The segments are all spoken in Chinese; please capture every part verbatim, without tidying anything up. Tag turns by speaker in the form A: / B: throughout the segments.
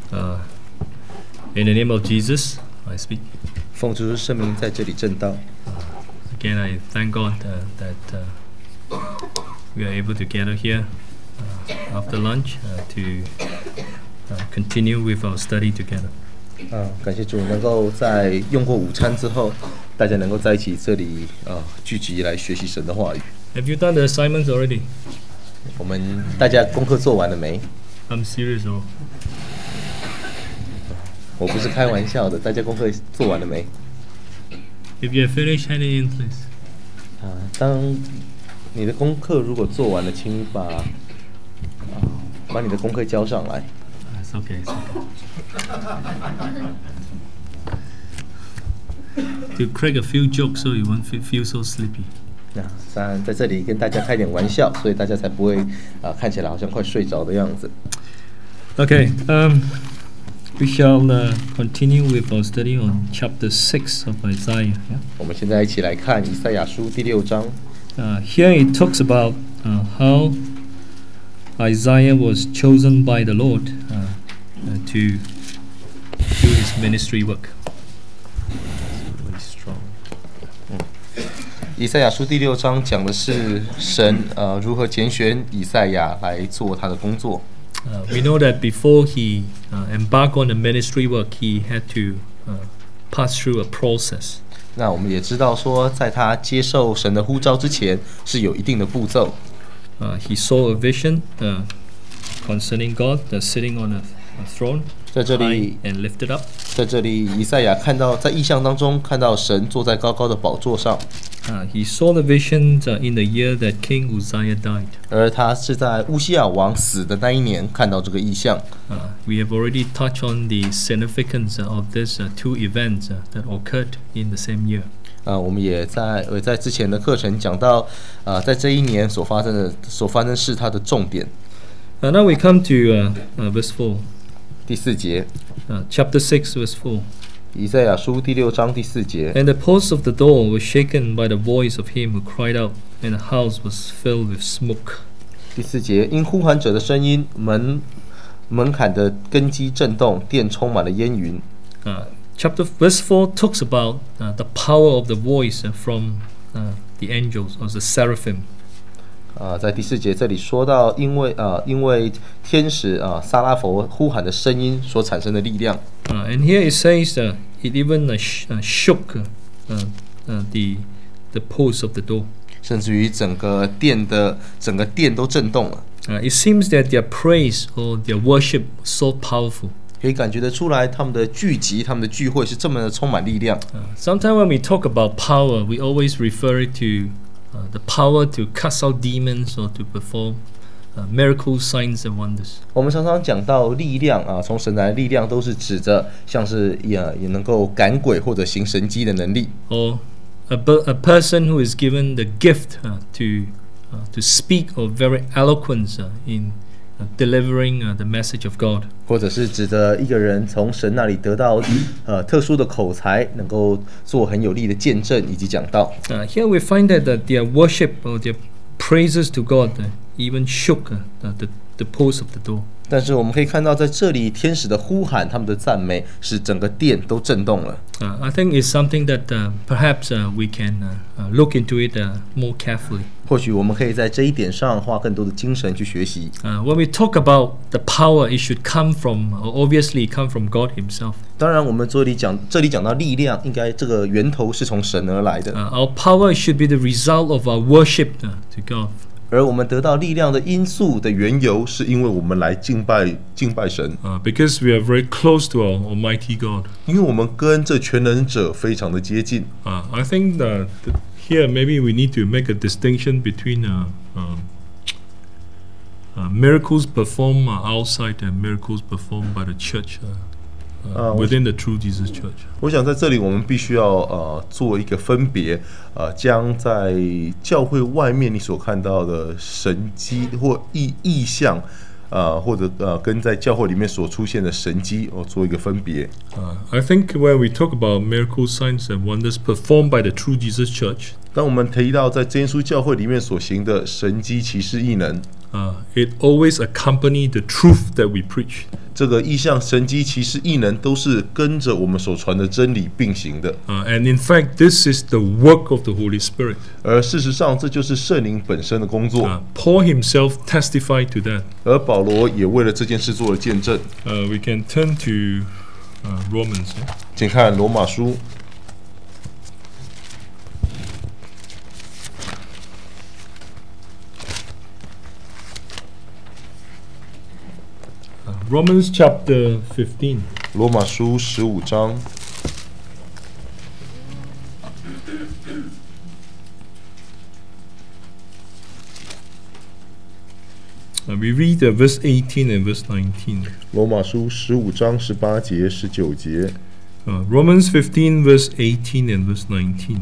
A: Uh, in the name of Jesus, I speak.
B: 奉主圣名在这里证道。
A: Again, I thank God uh, that uh, we are able to gather here uh, after lunch uh, to uh, continue with our study together.
B: 啊，感谢主，能够在用过午餐之后，大家能够在一起这里啊聚集来学习神的话语。
A: Have you done the assignments already?
B: 我们大家功课做完了没？
A: I'm serious, though.
B: 我不是开玩笑的，大家功课做完了没？
A: If you have finished, hand it in, please.
B: 啊，当你的功课如果做完了，请你把啊把你的功课交上来。
A: It's okay. It's okay. To crack a few jokes so you won't feel so sleepy.
B: 那在在这里跟大家开点玩笑，所以大家才不会啊看起来好像快睡着的样子。
A: Okay. Um. We shall uh, continue with our study on chapter six of Isaiah. Yeah?
B: 我们现在一起来看以赛亚书第六章。
A: Uh, here it talks about uh, how Isaiah was chosen by the Lord uh, uh, to do his ministry work.
B: Really strong. 嗯，以赛亚书第六章讲的是神呃如何拣选以赛亚来做他的工作。
A: Uh, we know that before he uh, embarked on the ministry work, he had to uh, pass through a process.
B: 那我们也知道说，在他接受神的呼召之前，是有一定的步骤。
A: Uh, he saw a vision uh, concerning God uh, sitting on a, a throne,
B: 在这
A: high
B: 里
A: and lifted up.
B: 在这里，以赛亚看到在异象当中看到神坐在高高的宝座上。
A: Uh, he saw the vision uh, in the year that King Uzziah died.
B: 而他是在乌西亚王死的那一年看到这个异象。
A: Uh, we have already touched on the significance uh, of these uh, two events uh, that occurred in the same year.
B: 啊，我们也在呃在之前的课程讲到，啊，在这一年所发生的所发生是它的重点。
A: Uh, now we come to uh, uh, verse four.
B: 第四节，
A: Uh, chapter six, verse four.
B: 以赛亚书第六章第四节。
A: And the posts of the door were shaken by the voice of him who cried out, and the house was filled with smoke.
B: 第四节，因呼喊者的声音，门门槛的根基震动，殿充满了烟云。
A: Uh, chapter verse four talks about uh, the power of the voice uh, from uh, the angels or the seraphim.
B: 啊，在第四节这里说到，因为啊，因为天使啊撒拉佛呼喊的声音所产生的力量。
A: Uh, and here it says uh, it even uh, sh- uh, shook uh, uh, uh, the the posts of the door.
B: 甚至于整个殿的整个殿都震动了。
A: Uh, it seems that their praise or their worship was so powerful.
B: 可以感觉得出来，他们的聚集、他们的聚会是这么的充满力量。
A: Uh, sometimes when we talk about power, we always refer it to uh, the power to cast out demons or to perform uh, miracles, signs, and wonders.
B: 我们常常讲到力量啊，从神来的力量都是指着像是也也能够赶鬼或者行神迹的能力。
A: Or a, a person who is given the gift uh, to uh, to speak or very eloquent uh, in uh, delivering uh, the message of God.
B: 或者是指着一个人从神那里得到呃特殊的口才，能够做很有力的见证以及讲道。
A: Uh, here we find that uh, their worship or their praises to God uh, even shook uh, the, the posts of the door.
B: 但是我们可以看到，在这里天使的呼喊，他们的赞美，使整个殿都震动了。
A: Uh, I think it's something that uh, perhaps uh, we can uh, uh, look into it uh, more carefully.
B: 或许我们可以在这一点上花更多的精神去学习。
A: Uh, when we talk about the power, it should come from, or obviously come from God Himself.
B: 当然，我们这里讲这里讲到力量，应该这个源头是从神而来的。
A: Uh, our power should be the result of our worship uh, to God.
B: 而我们得到力量的因素的缘由，是因为我们来敬拜敬拜神。
A: Uh, because we are very close to our Almighty God.
B: 因为我们跟这全能者非常的接近。
A: Uh, I think that here maybe we need to make a distinction between uh, uh, uh, miracles performed uh, outside and miracles performed by the church uh, uh,
B: Uh,
A: within the True Jesus Church.
B: 我想在这里我们必须要呃做一个分别，呃，将在教会外面你所看到的神迹或异异象，呃，或者呃跟在教会里面所出现的神迹，哦，做一个分别。
A: Uh, I think when we talk about miracles, signs, and wonders performed by the True Jesus Church,
B: 当我们提到在真耶稣教会里面所行的神迹奇事异能，
A: uh, it always accompanies the truth that we preach.
B: 这个异象、神迹、奇事、异能都是跟着我们所传的真理并行的。
A: Uh, and in fact, this is the work of the Holy Spirit.
B: 而事实上，这就是圣灵本身的工作。
A: Uh, Paul himself testified to that.
B: 而保罗也为了这件事做了见证。
A: Uh, we can turn to uh, Romans. eh?
B: 请看罗马书。
A: Romans chapter fifteen.
B: 罗马书十五章。
A: Uh, we read uh, verse eighteen and verse nineteen.
B: 罗马书十五章十八节、十九节。
A: Uh, Romans fifteen, verse eighteen and verse nineteen.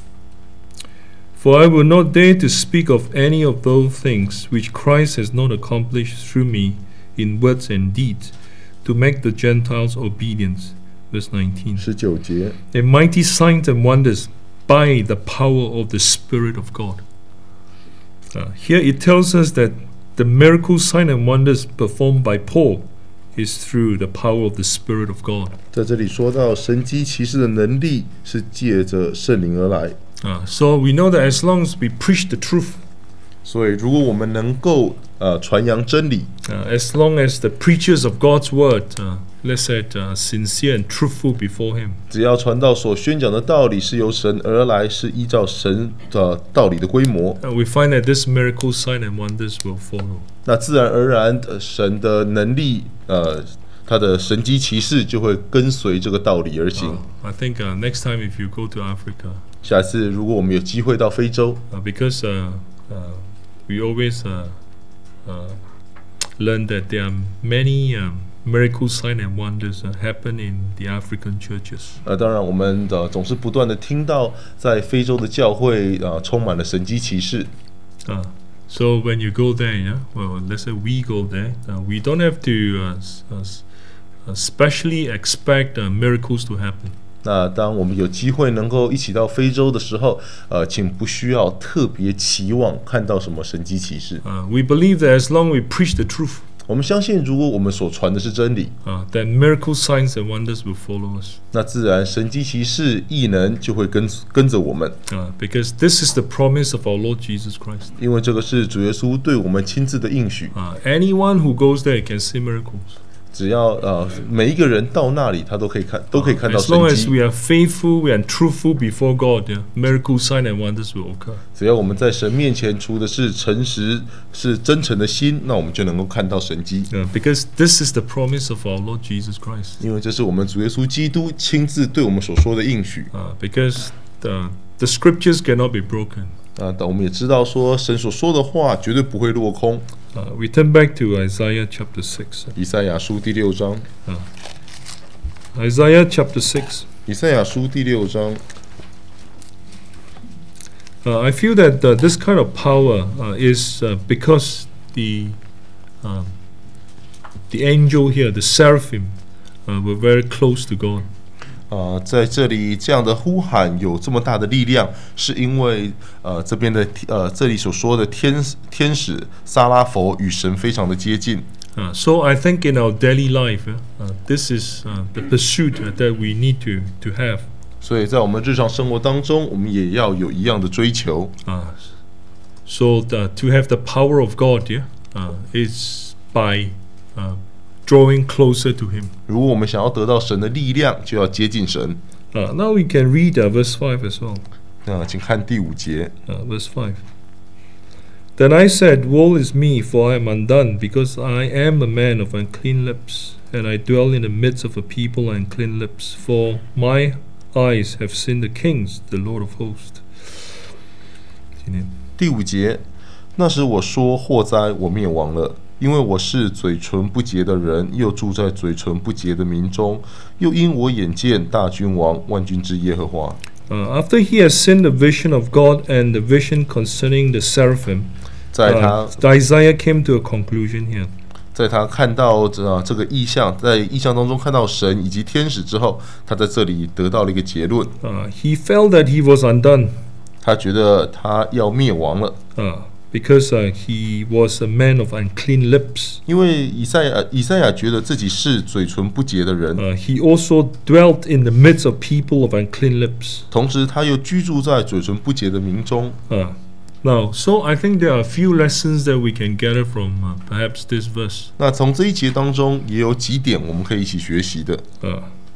A: For I will not dare to speak of any of those things which Christ has not accomplished through me in words and deeds, to make the Gentiles obedient. Verse nineteen.
B: 十九节。
A: And mighty signs and wonders by the power of the Spirit of God. Uh, here it tells us that the miracle sign and wonders performed by Paul is through the power of the Spirit of God.
B: 在这里说到神迹奇事的能力是借着圣灵而来。
A: Uh, so we know that as long as we preach the truth,
B: 所以，如果我们能够呃传扬真理，
A: uh, as long as the preachers of God's word, uh, let's say, uh, sincere and truthful before Him,
B: 只要传道所宣讲的道理是由神而来，是依照神的道理的规模，
A: uh, we find that this miracle sign and wonders will follow.
B: 那自然而然，呃神的能力，呃，他的神迹奇事就会跟随这个道理而行。
A: Uh, I think uh, next time if you go to Africa,
B: 下一次如果我们有机会到非洲，
A: uh, because uh, uh, we always uh, uh, learn that there are many um, miracle signs and wonders uh, happen in the African churches.
B: 呃，当然我们的、呃、总是不断的听到，在非洲的教会啊、呃，充满了神迹奇事。
A: Uh, so when you go there, yeah, well, let's say we go there, uh, we don't have to uh, s- uh, s- uh, specially expect uh, miracles to happen.
B: 那当我们有机会能够一起到非洲的时候，呃，请不需要特别期望看到什么神迹奇事。
A: Uh, we believe that as long as we preach the truth,
B: 我们相信，如果我们所传的是真理，
A: uh, then miracle signs and wonders will follow us.
B: 那自然神迹奇事、异能就会跟跟着我们，
A: Uh, because this is the promise of our Lord Jesus Christ.
B: 因为这个是主耶稣对我们亲自的应许。
A: Uh, anyone who goes there can see miracles.
B: 只要呃每一个人到那里，他都可以看，都可以看到
A: As long
B: 神
A: as
B: 迹。
A: we are faithful and truthful before God, yeah, miracle signs and wonders will occur.
B: 只要我们在神面前除的是诚实、是真诚的心，那我们就能够看到神迹。
A: Uh, because this is the promise of our Lord Jesus Christ.
B: 因为这是我们主耶稣基督亲自对我们所说的应许。
A: Uh, because the, the scriptures cannot be broken.
B: 啊，但我们也知道说，神所说的话绝对不会落空。
A: Uh, we turn back to Isaiah chapter six.
B: 以赛亚书第六章，
A: Isaiah chapter six.
B: 以赛亚书第六章，
A: Uh, I feel that uh, this kind of power uh, is uh, because the um, the angel here, the seraphim, uh, were very close to God.
B: 啊、在这里这样的呼喊有这么大的力量，是因为呃这边的呃这里所说的天天使撒拉佛与神非常的接近。
A: Uh, so I think in our daily life, uh, uh, this is uh, the pursuit uh, that we need to, to have.
B: 所以在我们日常生活当中，我们也要有一样的追求。
A: Uh, so the, to have the power of God, yeah, uh, is by uh, drawing closer to Him.
B: 如果我们想要得到神的力量，就要接近神。
A: Uh, now we can read uh, verse five as well.
B: 那、请看第五节。
A: Uh, verse five. Then I said, Woe is me, for I am undone, because I am a man of unclean lips, and I dwell in the midst of a people of unclean lips. For my eyes have seen the kings, the Lord of hosts. 今天
B: 第五节，那时我说：祸哉，我灭亡了，因为我是嘴唇不洁的人，又住在嘴唇不洁的民中，又因我眼见大君王万军之耶和华。
A: Uh, after he has seen the vision of God and the vision concerning the seraphim,
B: 在他
A: uh, Isaiah came to a conclusion here.
B: 在他看到这、呃、这个意象，在意象当中看到神以及天使之后，他在这里得到了一个结论。
A: Uh, he felt that he was undone.
B: 他觉得他要灭亡了。
A: Uh, because uh, he was a man of unclean lips.
B: 因为以赛亚以赛亚觉得自己是嘴唇不洁的人，
A: Uh, he also dwelt in the midst of people of unclean lips.
B: 同时他又居住在嘴唇不洁的民中。
A: Uh, now, so I think there are a few lessons that we can gather from uh, perhaps this verse.
B: 那从这一节当中也有几点我们可以一起学习的。
A: Uh,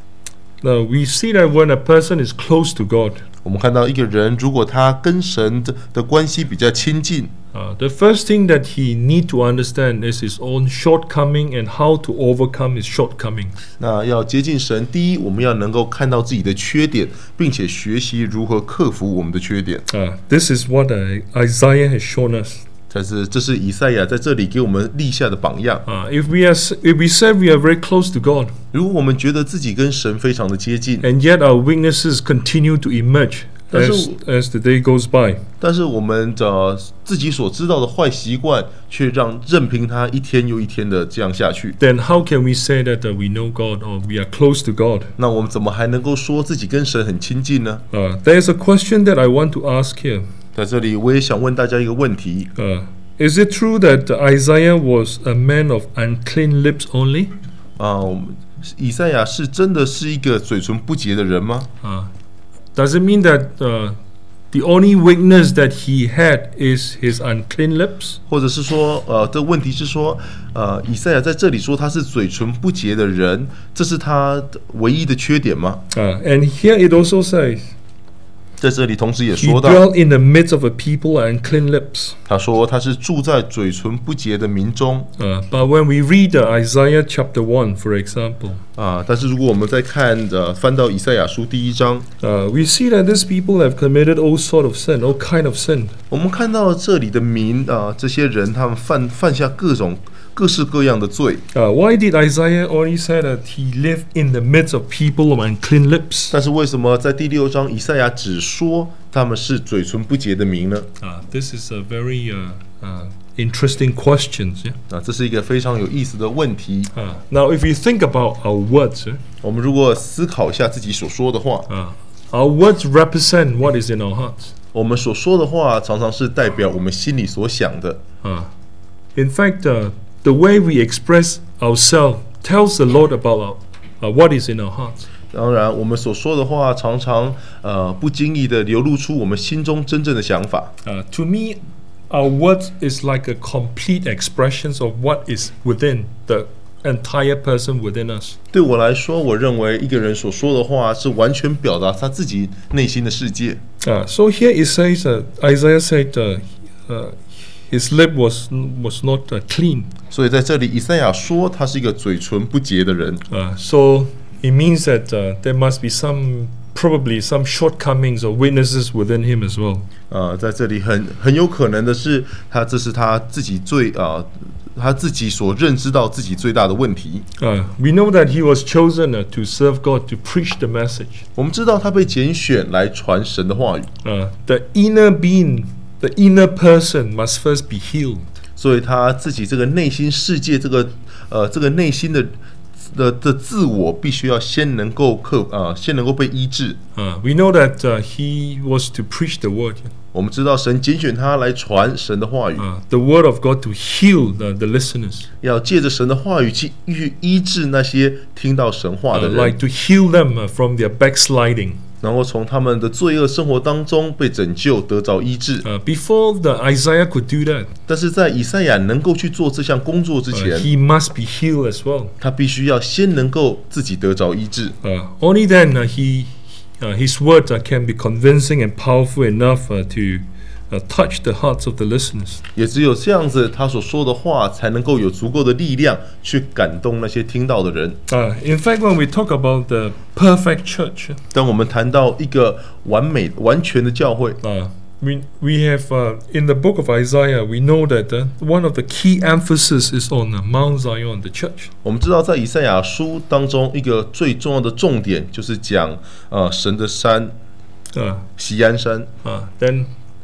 A: now, we see that when a person is close to God,
B: 我们看到一个人，如果他跟神的的关系比较亲近，
A: uh, the first thing that he need to understand is his own shortcoming and how to overcome his shortcomings.
B: 那要接近神，第一，我们要能够看到自己的缺点，并且学习如何克服我们的缺点。
A: Uh, this is what uh, Isaiah has shown us.
B: 但是这是以赛亚在这里给我们立下的榜样。
A: Uh, if we are, if we say we are very close to God,
B: 如果我们觉得自己跟神非常的接近，
A: and yet our weaknesses continue to emerge as as the day goes by,
B: 但是我们的自己所知道的坏习惯，却让任凭它一天又一天的这样下去，
A: then how can we say that uh, we know God or we are close to God?
B: 那我们怎么还能够说自己跟神很亲近呢？
A: Uh, there's a question that I want to ask here.
B: 在这里，我也想问大家一个问题：
A: Uh, is it true that Isaiah was a man of unclean lips only?
B: 啊，我们以赛亚是真的是一个嘴唇不洁的人吗？
A: Uh, does it mean that uh, the only weakness that he had is his unclean lips?
B: 或者是说，呃，这问题是说，呃，以赛亚在这里说他是嘴唇不洁的人，这是他唯一的缺点吗？
A: Uh, and here it also says,
B: 在这里同时也
A: he
B: 说到，
A: dwelt in the midst of a people of unclean lips.
B: 他说他是住在嘴唇不洁的民中。
A: Uh, but when we read uh, Isaiah chapter one, for example,
B: 啊，但是如果我们再看呃翻到以赛亚书第一章，
A: uh, we see that these people have committed all sort of sin, all kind of sin.
B: 我们看到这里的民啊，这些人他们犯犯下各种各式各样的罪。
A: Uh, why did Isaiah only say that he lived in the midst of people of unclean lips?
B: 但是为什么在第六章以赛亚只说他们是嘴唇不洁的民呢？
A: Uh, this is a very uh, uh, interesting question. Yeah?
B: 啊，这是一个非常有意思的问题。
A: Uh, now, if we think about our words, yeah?
B: 我们如果思考一下自己所说的话，
A: uh, our words represent what is in our hearts.
B: 我们所说的话常常是代表我们心里所想的。
A: Uh, in fact, uh, the way we express ourselves tells the Lord about our, uh, what is in our hearts.
B: 当然，我们所说的话常常呃不经意的流露出我们心中真正的想法。
A: Uh, to me, our words is like a complete expression of what is within the entire person within us.
B: 对我来说，我认为一个人所说的话是完全表达他自己内心的世界。
A: Uh, so here it says, uh, Isaiah said, uh, uh, his lip was was not uh, clean.
B: 所以在这里，以赛亚说他是一个嘴唇不洁的人。
A: Uh, so it means that uh, there must be some, probably some shortcomings or weaknesses within him as well.
B: 呃，在这里很很有可能的是，他这是他自己最啊、呃，他自己所认知到自己最大的问题。
A: Uh, we know that he was chosen uh, to serve God, to preach the message.
B: 我们知道他被拣选来传神的话语，
A: Uh, the inner being, the inner person must first be healed.
B: 所以他自己这个内心世界，这个呃这个内心的的的自我，必须要先能够克啊、呃，先能够被医治。
A: Uh, we know that uh, he was to preach the word.
B: 我们知道神拣选他来传神的话语，
A: Uh, the word of God to heal the, the listeners.
B: 要借着神的话语去去医治那些听到神话
A: Uh,
B: 的人，
A: like to heal them uh, from their backsliding.
B: 然后从他们的罪恶生活当中被拯救，得着医治。
A: Uh, before the Isaiah could do that,
B: 但是在以赛亚能够去做这项工作之
A: uh,
B: 前，
A: he must be healed as well.
B: 他必须要先能够自己得着医治。
A: Uh, only then uh, he, uh, his word uh, can be convincing and powerful enough uh, to uh, touch the hearts of the listeners.
B: 也只有这样子，他所说的话才能够有足够的力量去感动那些听到的人。
A: Uh, in fact, when we talk about the perfect church,
B: 当我们谈到一个完美、完全的教会，
A: uh, we we have uh, in the book of Isaiah, we know that uh, one of the key emphasis is on uh, Mount Zion, the church.
B: 我们知道在以赛亚书当中，一个最重要的重点就是讲呃神的山
A: Uh,
B: 锡安山。
A: uh, then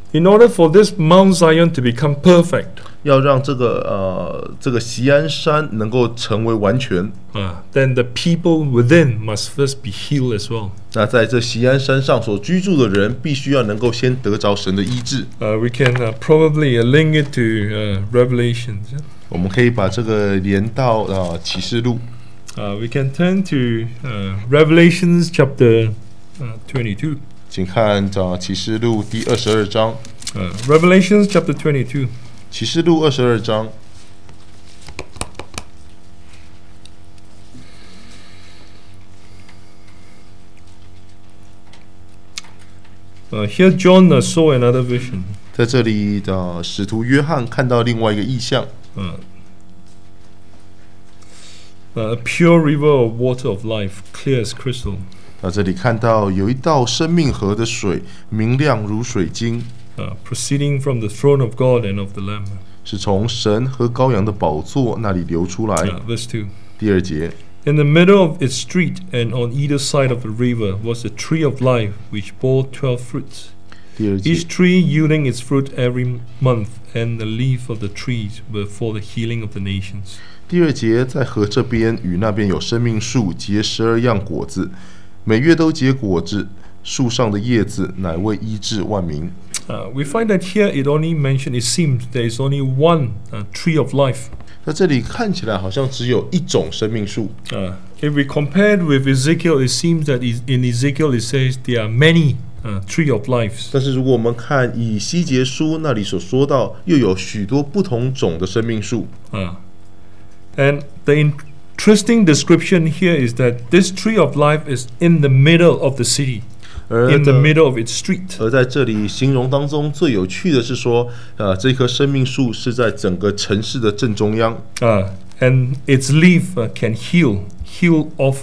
A: In order for this Mount Zion to become perfect,
B: 要让这个呃这个锡安山能够成为完全，
A: uh, then the people within must first be healed as well.
B: 那在这锡安山上所居住的人，必须要能够先得着神的医治。
A: Uh, we can uh, probably uh, link it to uh, Revelations. yeah?
B: 我们可以把这个连到呃启示录，
A: Uh, we can turn to uh, Revelations chapter uh, twenty-two.
B: 请看呃启示录第二十二章，
A: Uh, Revelations chapter twenty-two.
B: 启示录二十二章。
A: Uh, here John uh, saw another vision.
B: 在这里的、呃、使徒约翰看到另外一个异象，
A: Uh, uh, a pure river of water of life, clear as crystal,
B: 在这里看到有一道生命河的水，明亮如水晶，
A: uh, proceeding from the throne of God and of the Lamb.
B: 是从神和羔羊的宝座那里流出来。
A: Uh, verse two.
B: 第二节，
A: In the middle of its street and on either side of the river was the tree of life, which bore twelve fruits,
B: 第二节
A: each，tree yielding its fruit every month, and the leaf of the trees were for the healing of the nations.
B: 第二节，在河这边与那边有生命树，结十二样果子，每月都结果子，树上的叶子乃为医治万民。
A: Uh, we find that here it only mentioned, it seems there is only one uh, tree of life.
B: 在这里看起来好像只有一种生命树，
A: Uh, if we compared with Ezekiel, it seems that is- in Ezekiel it says there are many uh, tree of lives.
B: 但是如果我们看以西结书那里所说到，又有许多不同种的生命树。
A: Uh, and the interesting description here is that this tree of life is in the middle of the city,
B: 而
A: in the
B: 呢
A: middle of its street.
B: 而在这里形容当中最有趣的是说，呃，这棵生命树是在整个城市的正中央，
A: Uh, and its leaf uh, can heal, heal of,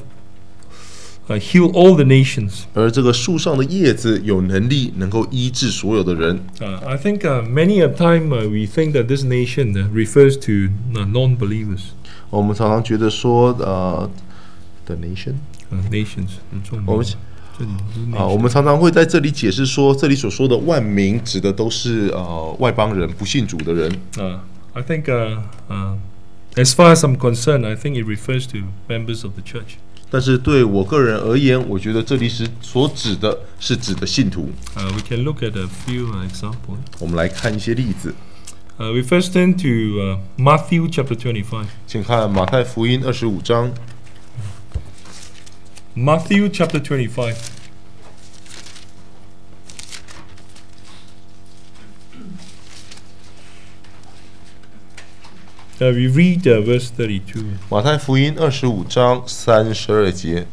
A: uh, heal all the nations.
B: 而这个树上的叶子有能力能够医治所有的人。
A: Uh, I think uh, many a time uh, we think that this nation uh, refers to uh, non-believers.
B: 我们常常觉得说，呃，the nation
A: Uh, nations.
B: 我们
A: 这里是
B: 啊，
A: nation.
B: 我们常常会在这里解释说，这里所说的万民指的都是呃外邦人、不信主的人。
A: Uh, I think, uh, uh, as far as I'm concerned, I think it refers to members of the church.
B: 但是对我个人而言，我觉得这里是所指的是指的信徒。
A: Uh, we can look at a few uh, examples.
B: 我们来看一些例子，
A: Uh, we first turn to uh, Matthew chapter twenty-five.
B: 请看马太福音二十五章。
A: Matthew chapter twenty-five. Uh, we read uh, verse thirty-two.
B: 马太福音二十五章三十二节，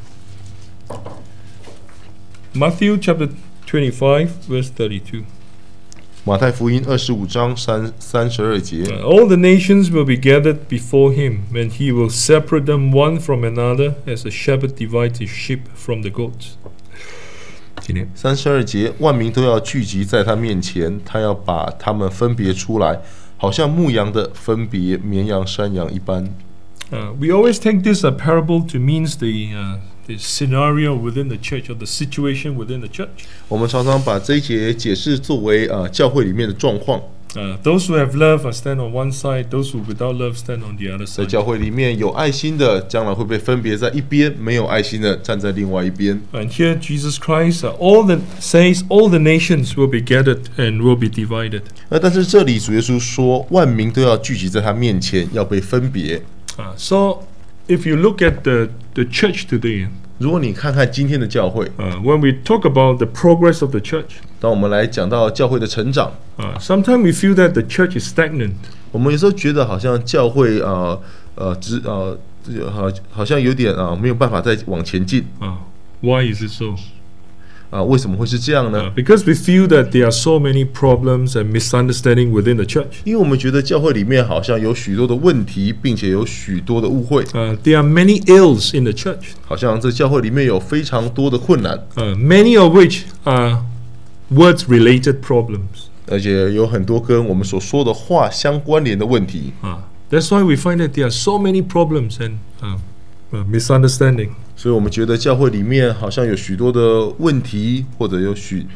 A: Matthew chapter twenty-five, verse thirty-two.
B: 马太福音二十五章三三十二节，
A: Uh, all the nations will be gathered before him, and he will separate them one from another, as a shepherd divides his sheep from the goats. 今天
B: 三十二节，万民都要聚集在他面前，他要把他们分别出来，好像牧羊的分别绵羊、山羊一般。
A: Uh, we always take this uh, parable to means the uh, the scenario within the church or the situation within the church.
B: 我们常常把这一节解释作为呃教会里面的状况，
A: Uh, those who have love uh, stand on one side; those who without love stand on the other
B: 在
A: side.
B: 教会里面有爱心的，将来会被分别在一边；没有爱心的，站在另外一边。
A: And here Jesus Christ, uh, all the says, all the nations will be gathered and will be divided.
B: 呃，但是这里主耶稣说，万民都要聚集在他面前，要被分别。
A: Uh, so, if you look at the the church today,
B: 如果你看看今天的教会，
A: uh, when we talk about the progress of the church,
B: 当我们来讲到教会的成长，
A: uh, sometimes we feel that the church is stagnant.
B: 我们有时候觉得好像教会呃呃只呃好好像有点啊、呃、没有办法再往前进
A: Uh, why is it so?
B: 啊、为什么会是这样
A: Uh,
B: 呢？
A: because we feel that there are so many problems and misunderstanding within the church.
B: 因为我们觉得教会里面好像有许多的问题，并且有许多的误会，
A: Uh, there are many ills in the church,
B: 好像这教会里面有非常多的困难，
A: uh, many of which are words-related problems.
B: 而且有很多跟我们所说的话相关联的问题。
A: Uh, that's why we find that there are so many problems and uh, uh, misunderstanding.
B: 所以我们觉得教会里面好像有许多的问题，或者有许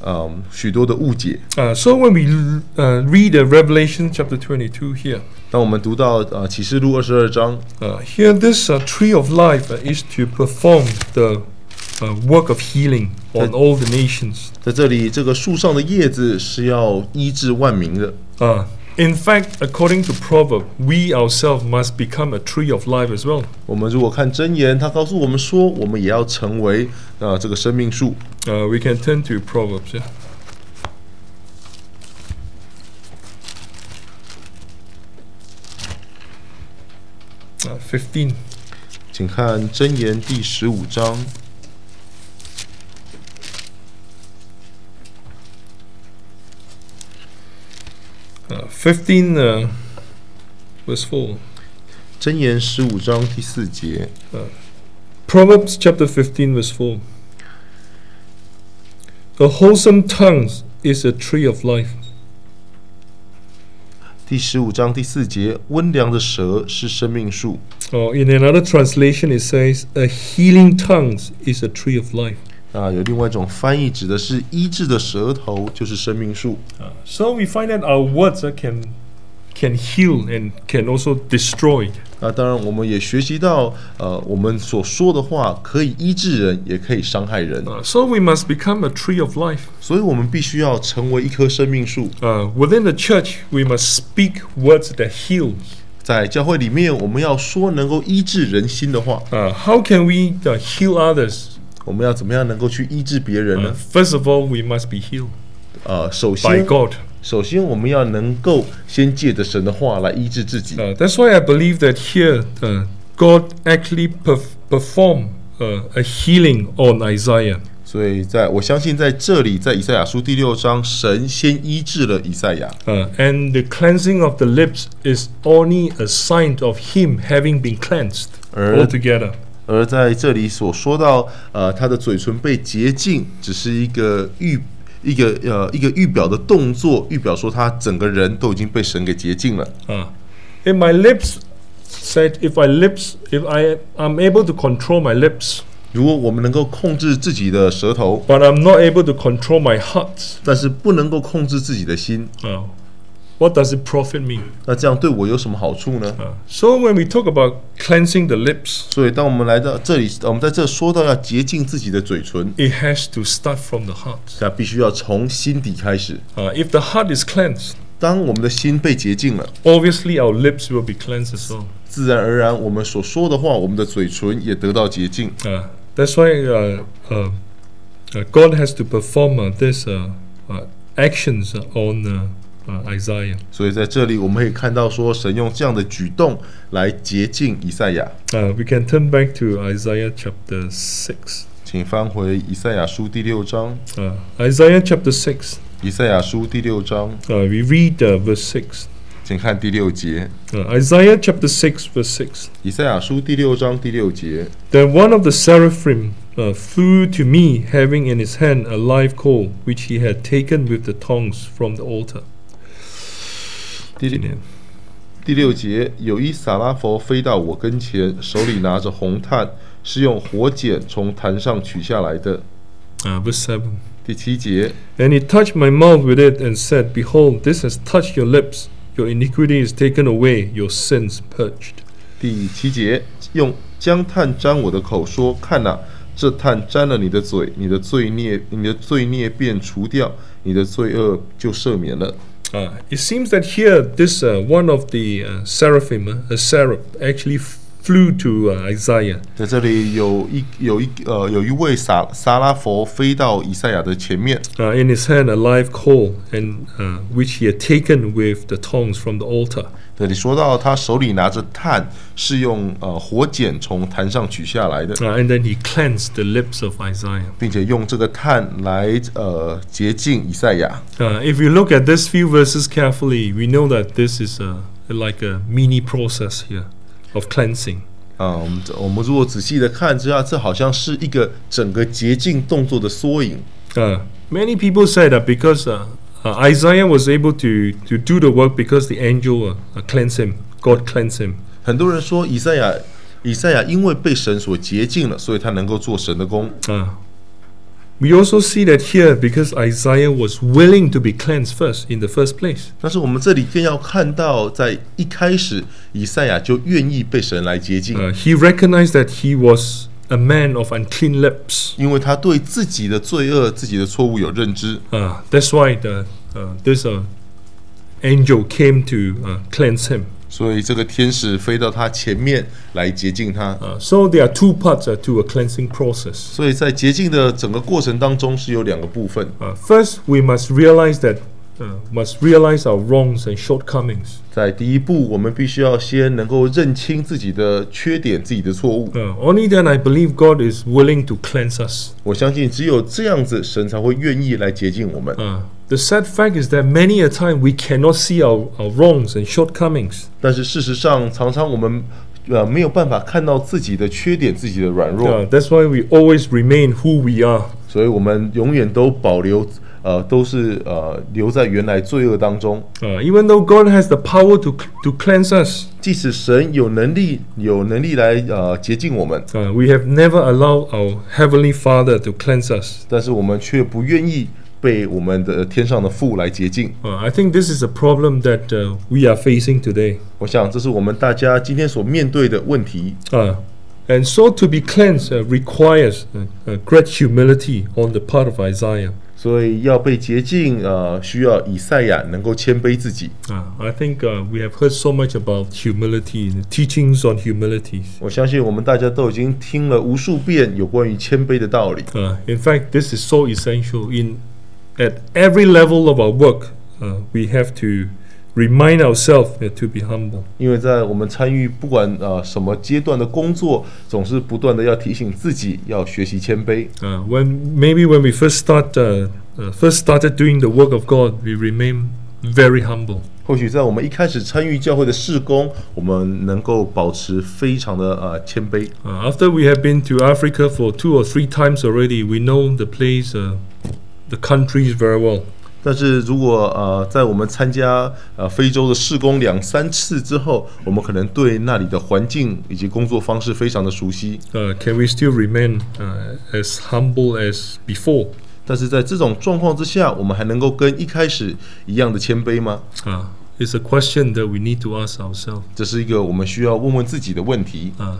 B: 嗯许多的误解。
A: Uh, so when we uh, read uh, Revelation chapter twenty-two here,
B: 当我们读到呃启示录二十二章，
A: uh, here this uh, tree of life uh, is to perform the uh, work of healing on all the nations.
B: 在这里这个树上的叶子是要医治万民的。
A: Uh, in fact, according to Proverb, we ourselves must become a tree of life as well.
B: 我们如果看箴言，他告诉我们说，我们也要成为呃这个生命树。
A: Uh, we can turn to Proverbs. Yeah? Uh, fifteen.
B: 请看箴言第十五章。
A: Uh, fifteen, uh, verse four.
B: 箴言十五章第四节。
A: Proverbs chapter fifteen, verse four. A wholesome tongue is a tree of life.
B: 第十五章第四节，温良的舌是生命树。
A: Or in another translation, it says, a healing tongue is a tree of life.
B: 啊，有另外一种翻译指的是医治的舌头就是生命树。
A: Uh, so we find that our words uh, can can heal and can also destroy.
B: 啊，当然我们也学习到，呃，我们所说的话可以医治人，也可以伤害人。
A: Uh, so we must become a tree of life.
B: 所以我们必须要成为一棵生命树。
A: Uh, within the church, we must speak words that heal.
B: 在教会里面，我们要说能够医治人心的话。
A: Uh, how can we uh, heal others?
B: 我们要怎么样能够去医治别人
A: Uh,
B: 呢？
A: first of all, we must be healed
B: 呃，首
A: by
B: 先，
A: God.
B: 首先我们要能够先借着神的话来医治自己。
A: Uh, that's why I believe that here uh, God actually perf- performed uh, a healing on Isaiah.
B: 所以在我相信在这里，在以赛亚书第六章，神先医治了以赛亚。
A: Uh, and the cleansing of the lips is only a sign of him having been cleansed
B: Er-
A: altogether.
B: 而在这里所说到，呃，他的嘴唇被洁净，只是一个预一个呃一个预表的动作，预表说他整个人都已经被神给洁净了。
A: Uh, if my lips said, if I lips, if I am able to control my lips,
B: 如果我们能够控制自己的舌头，
A: but I'm not able to control my heart,
B: 但是不能够控制自己的心，
A: uh, what does it profit me?
B: 那这样对我有什么好处呢？
A: Uh, so when we talk about cleansing the lips,
B: 所以当我们来到这里，我们在这说到要洁净自己的嘴唇，
A: it has to start from the heart.
B: 那必须要从心底开始。
A: Uh, if the heart is cleansed,
B: 当我们的心被洁净了，
A: obviously our lips will be cleansed as well.
B: 自然而然我们所说的话，我们的嘴唇也得到洁净。
A: Uh, that's why uh, uh, uh, God has to perform uh, this uh, uh, actions on uh, uh, Isaiah.
B: 所以在这里我们可以看到说，神用这样的举动来洁净以赛亚。
A: Uh, we can turn back to Isaiah chapter six.
B: 请翻回以赛亚书第六章。
A: Uh, Isaiah chapter six.
B: 以赛亚书第六章，
A: Uh, we read uh, verse six.
B: 请看第六节。
A: Uh, Isaiah chapter six, verse six.
B: 以赛亚书第六章第六节。
A: Then one of the seraphim uh, flew to me, having in his hand a live coal, which he had taken with the tongs from the altar.
B: 第第六节，有一撒拉佛飞到我跟前，手里拿着红炭，是用火剪从坛上取下来的。
A: Uh, verse seven.
B: 第七节，
A: And he touched my mouth with it and said, Behold, this has touched your lips. Your iniquity is taken away, your sins purged.
B: 第七节，用将炭沾我的口，说：看哪，这炭沾了你的嘴，你的罪孽，你的罪孽便除掉，你的罪恶就赦免了。
A: Uh, it seems that here, this uh, one of the uh, seraphim, uh, a seraph, actually flew to uh, Isaiah.
B: 在这里有一有一呃有一位撒撒拉佛飞到以赛亚的前面，
A: Uh, in his hand a live coal, and uh, which he had taken with the tongs from the altar.
B: 这里说到他手里拿着炭，是用呃火剪从坛上取下来的，
A: Uh, and then he cleansed the lips of Isaiah.
B: 并且用这个炭来呃洁净以赛亚。
A: Uh, if you look at these few verses carefully, we know that this is a, like a mini process here of cleansing.
B: 啊、我们我们如果仔细的看，这这好像是一个整个洁净动作的缩影。
A: Uh, many people say that because uh, uh, Isaiah was able to, to do the work because the angel uh, uh, cleansed him, God cleansed him.
B: 很多人说以赛亚以赛亚因为被神所洁净了，所以他能够做神的工。
A: Uh, we also see that here because Isaiah was willing to be cleansed first in the first place.
B: 但是我们这里更要看到，在一开始，以赛亚就愿意被神来洁净，
A: Uh, he recognized that he was a man of unclean lips.
B: 因为他对自己的罪恶、自己的错误有认知。
A: Uh, that's why the, uh, this uh, angel came to uh, cleanse him.
B: 所以这个天使飞到他前面来洁净他。
A: Uh, so there are two parts uh, to a cleansing process.
B: 所以在洁净的整个过程当中是有两个部分。
A: Uh, first, we must realize that uh, must realize our wrongs and shortcomings.
B: 在第一步，我们必须要先能够认清自己的缺点、自己的错误。
A: Uh, only then, I believe God is willing to cleanse us.
B: 我相信只有这样子，神才会愿意来洁净我们。
A: Uh, the sad fact is that many a time we cannot see our, our wrongs and shortcomings.
B: 但是事实上，常常我们呃没有办法看到自己的缺点、自己的软弱，
A: Uh, that's why we always remain who we are.
B: 所以我们永远都保留。呃，都是呃留在原来罪恶当中。
A: Uh, even though God has the power to to cleanse us,
B: 即使神有能力有能力来呃洁净我们，
A: uh, we have never allowed our Heavenly Father to cleanse us.
B: 但是我们却不愿意被我们的天上的父来洁净。
A: Uh, I think this is a problem that uh, we are facing today.
B: 我想这是我们大家今天所面对的问题。
A: Uh, and so to be cleansed uh, requires uh, uh, great humility on the part of Isaiah.
B: 所以要被洁净，呃，需要以赛亚能够谦卑自己。
A: Uh, I think uh, we have heard so much about humility and teachings on humility.
B: 我相信我们大家都已经听了无数遍有关于谦卑的道理。
A: Uh, in fact, this is so essential. In at every level of our work, uh, we have to remind ourselves uh, to be humble.
B: 因为在我们参与不管呃什么阶段的工作，总是不断的要提醒自己要学习谦卑。
A: Uh, when maybe when we first start uh, uh, first started doing the work of God, we remain very humble.
B: 或许在我们一开始参与教会的事工，我们能够保持非常的呃谦卑。
A: Uh, after we have been to Africa for two or three times already, we know the place, uh, the countries very well.
B: 但是如果呃在我们参加呃非洲的事工两三次之后，我们可能对那里的环境以及工作方式非常的熟悉。
A: Uh, can we still remain uh, as humble as before?
B: 但是在这种状况之下，我们还能够跟一开始一样的谦卑吗？
A: Uh, it's a question that we need to ask ourselves.
B: 这是一个我们需要问问自己的问题。
A: Uh,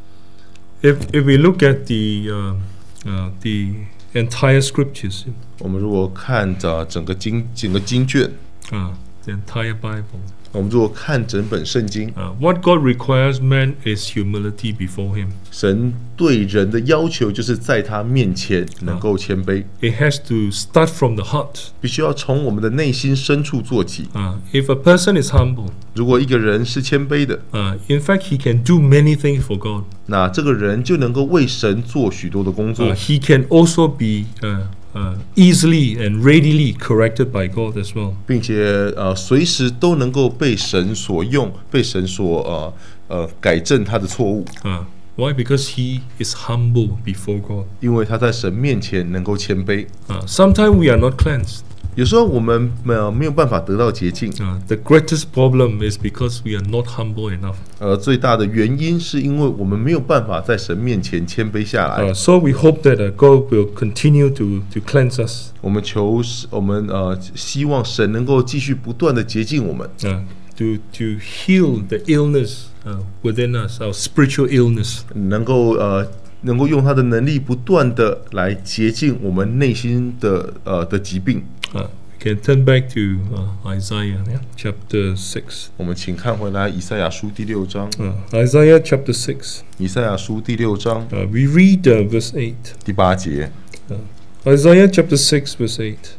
A: if if we look at the uh, uh, the entire scriptures,
B: 我们如果看着整个经整个经卷，
A: uh, the entire Bible,
B: 我们如果看整本圣经，
A: uh, what God requires man is humility before Him.
B: 神对人的要求就是在他面前能够谦卑，
A: It has to start from the heart.
B: 必须要从我们的内心深处做起。
A: Uh, if a person is humble,
B: 如果一个人是谦卑的，
A: uh, in fact, he can do many things for God.
B: 那这个人就能够为神做许多的工作
A: Uh,，he can also be uh, uh, easily and readily corrected by God as well.
B: 并且呃随时都能够被神所用，被神所呃呃改正他的错误，
A: Uh, why? Because he is humble before God.
B: 因为他在神面前能够谦卑。
A: Uh, sometimes we are not cleansed.
B: 有时候我们呃没有办法得到洁净，
A: Uh, the greatest problem is because we are not humble enough.
B: 呃最大的原因是因为我们没有办法在神面前谦卑下来。
A: Uh, so we hope that uh, God will continue to, to cleanse us,
B: 我们求我们呃希望神能够继续不断的洁净我们，
A: uh, to, to heal the illness uh, within us, our spiritual illness.
B: 能够呃能够用他的能力不断的来洁净我们内心的呃的疾病。
A: Uh, we can turn back to uh, Isaiah, yeah? Chapter six.
B: 我们请看回来以赛亚书第六章，
A: Uh, Isaiah chapter six.
B: 以赛亚书第六章
A: Uh, we read uh, verse eight.
B: 第八节。
A: Isaiah chapter six, verse eight.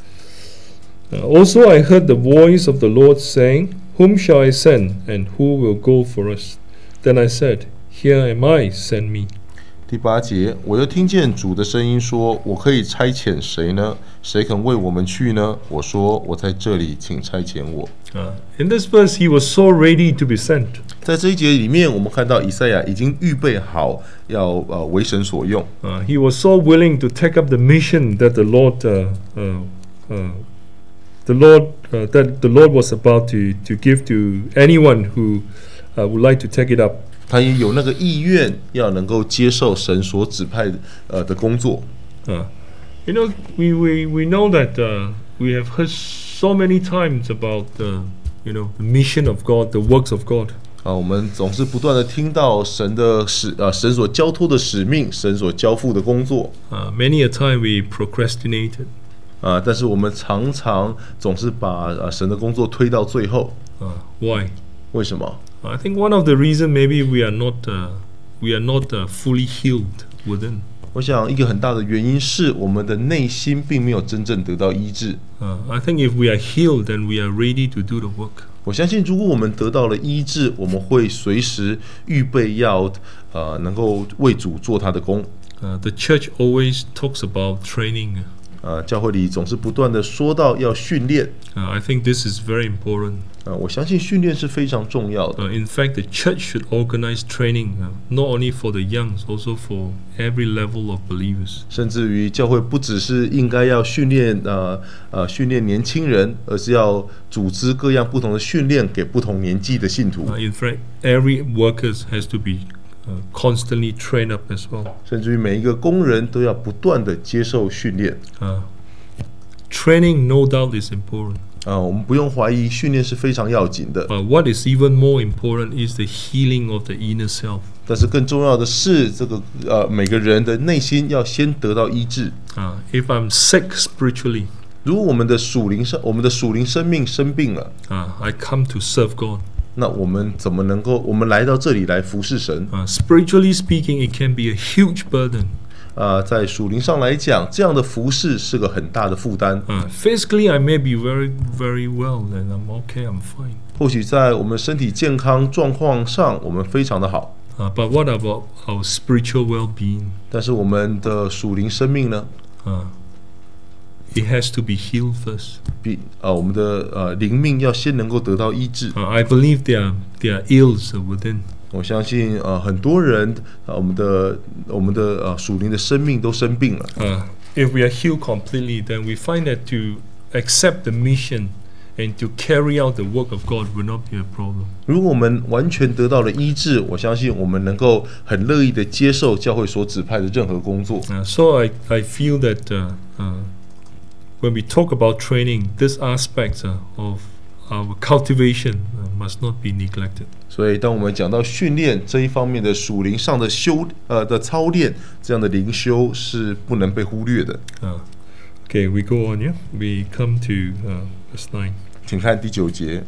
A: Uh, also I heard the voice of the Lord saying, Whom shall I send, and who will go for us? Then I said, Here am I, send me.
B: 第八节，我又听见主的声音说：“我可以差遣谁呢？谁肯为我们去呢？”我说：“我在这里，请差遣我。”
A: Uh, in this verse, he was so ready to be sent.
B: 在这一节里面，我们看到以赛亚已经预备好要呃为神所用，
A: Uh, he was so willing to take up the mission that the Lord, uh, uh, uh, the Lord, uh, that the Lord was about to, to give to anyone who uh, would like to take it up.
B: 他也有那个意愿要能够接受神所指派的呃的工作。
A: Uh, You know, we, we, we know that uh, we have heard so many times about the, you know, the mission of God, the works of God.
B: 啊，我们总是不断的听到神的使啊，神所交托的使命，神所交付的工作。
A: Uh, many a time we procrastinated.
B: 啊，但是我们常常总是把啊神的工作推到最后。
A: Uh, why?
B: 为什么？
A: I think one of the reasons maybe we are not uh, we are not uh, fully healed within.
B: 我想一个很大的原因是我们的内心并没有真正得到医治。
A: Uh, I think if we are healed, then we are ready to do the work.
B: 我相信，如果我们得到了医治，我们会随时预备要呃能够为主做他的工。
A: Uh, the church always talks about training.
B: 呃，教会里总是不断的说到要训练。
A: Uh, I think this is very important.
B: 呃，我相信训练是非常重要的。
A: Uh, in fact, the church should organize training uh, not only for the young, also for every level of believers.
B: 甚至于教会不只是应该要训练呃呃训练年轻人，而是要组织各样不同的训练给不同年纪的信徒。
A: Uh, in fact, every worker has to be uh, constantly trained up as well.
B: 甚至于每一个工人都要不断的接受训练。
A: Uh, training, no doubt, is important.
B: 啊、我们不用怀疑，训练是非常要紧的。
A: But what is even more important is the healing of the inner self.
B: 但是更重要的是，这个呃每个人的内心要先得到医治。
A: Uh, if I'm sick spiritually,
B: 如果我们的属灵生我们的属灵生命生病了，
A: uh, I come to serve God.
B: 那我们怎么能够？我们来到这里来服侍神
A: Uh, spiritually speaking, it can be a huge burden.
B: 啊、在属灵上来讲，这样的服侍是个很大的负担。
A: Uh, physically, I may be very, very well, and I'm okay, I'm fine.
B: 或许在我们身体健康状况上，我们非常的好，
A: Uh, but what about our spiritual well-being?
B: 但是我们的属灵生命呢？
A: Uh, it has to be healed first.
B: 比呃我们的呃灵命要先能够得到医治。
A: Uh, I believe there are, there are ills within.
B: 我相信呃很多人呃我们的我们的呃属灵的生命都生病了。
A: Uh, if we are healed completely, then we find that to accept the mission and to carry out the work of God will not be a problem.
B: 如果我们完全得到了医治，我相信我们能够很乐意的接受教会所指派的任何工作。
A: Uh, so I, I feel that uh, uh, when we talk about training, this aspect uh, of our cultivation uh, must not be neglected.
B: 所以，当我们讲到训练这一方面的属灵上的修呃的操练，这样的灵修是不能被忽略的。
A: Uh, okay, we go on, yeah? We come to uh, verse nine.
B: 请看第九节，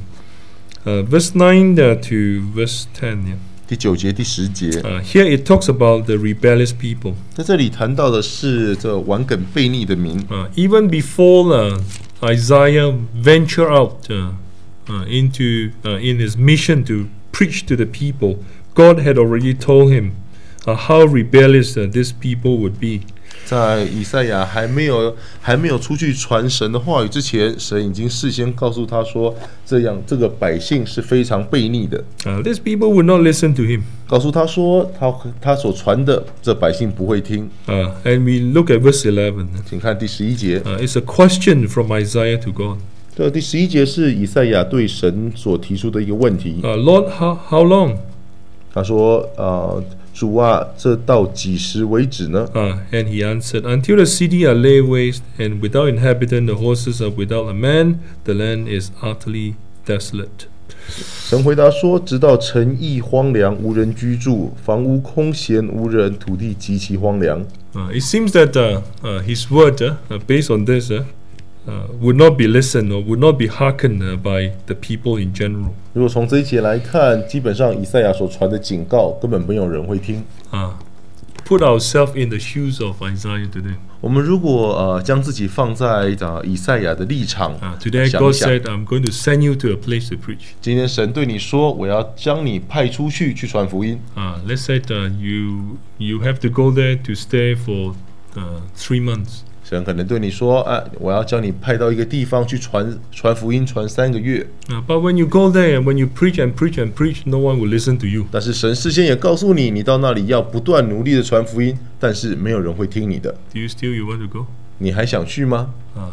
A: Uh, verse nine uh, to verse ten, yeah?
B: 第九节、第十节，
A: Uh, here it talks about the rebellious people.
B: 在这里谈到的是这顽梗悖逆的民。
A: Uh, even before uh, Isaiah ventured out uh, uh, into uh, in his mission to preach to the people, God had already told him uh, how rebellious uh, these people would be.
B: 在以赛亚还没有还没有出去传神的话语之前，神已经事先告诉他说，这样这个百姓是非常悖逆的。
A: Uh, these people would not listen to him.
B: 告诉他说，他他所传的这百姓不会听。
A: Uh, and we look at verse eleven.
B: 请看第十一节，
A: Uh, it's a question from Isaiah to God.
B: 这第十一节是以赛亚对神所提出的一个问题。
A: Uh, Lord, how, how long?
B: 他说：“呃，主啊，这到几时为止呢？”
A: Uh, and he answered, Until the city are laid waste, and without inhabitant, the horses are without a man, the land is utterly desolate.
B: 神回答说：“直到城邑荒凉，无人居住，房屋空闲无人，土地极其荒凉。”
A: Uh, it seems that uh, uh, his word, uh, uh, based on this, uh, uh, would not be listened or would not be hearkened uh, by the people in general.
B: 如果从这一节来看，基本上以赛亚所传的警告根本没有人会听。
A: Uh, put ourselves in the shoes of Isaiah today.
B: 我们如果呃将自己放在呃以赛亚的立场
A: Uh, today,
B: 想一
A: God
B: 想，
A: said, I'm going to send you to a place to preach.
B: 今天神对你说：“我要将你派出去去传福音。”
A: Uh, let's say uh, you you have to go there to stay for uh, three months.
B: 神可能对你说：“啊，我要将你派到一个地方去传传福音，传三个月。”
A: Uh, but when you go there and when you preach and preach and preach, no one will listen to you.
B: 但是神事先也告诉你，你到那里要不断努力的传福音，但是没有人会听你的。
A: Do you still you want to go?
B: 你还想去吗？
A: Uh,